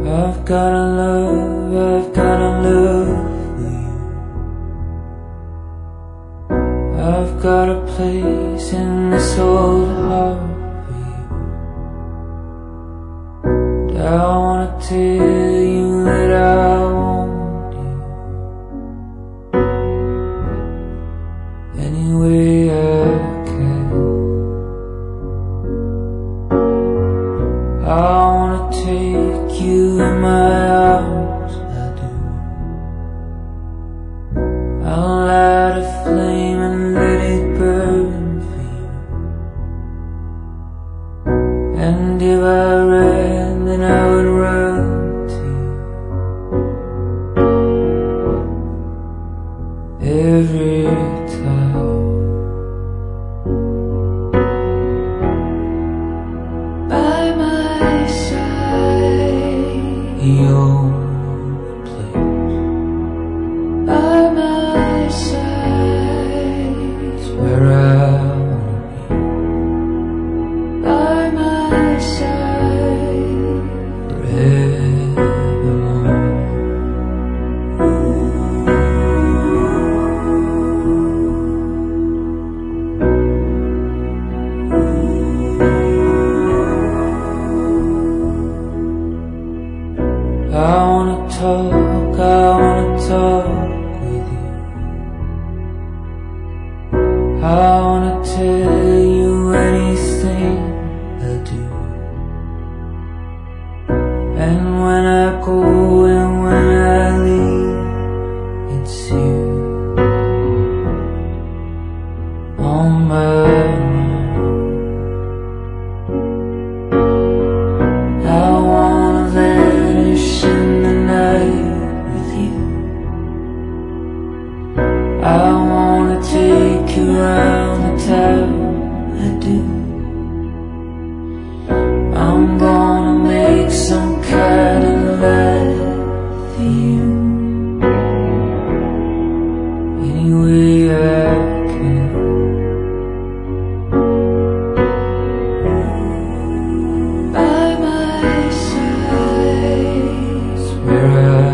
I've got a love for you. I've got a place in this old heart for you. I wanna tell you that I want you any way I can. I wanna take you in my arms, I do. I'll light a flame and let it burn for you. And if I ran, then I would run to you every time. By my side, your place. By my side is where I wanna be. By my side forevermore. I wanna talk with you. I wanna tell you anything I do. And when I go and when I leave, it's you on my mind. I wanna vanish in the night with you. I wanna take you around the town, I do. I'm gonna make some kind of life for you any way I can. By my side is where I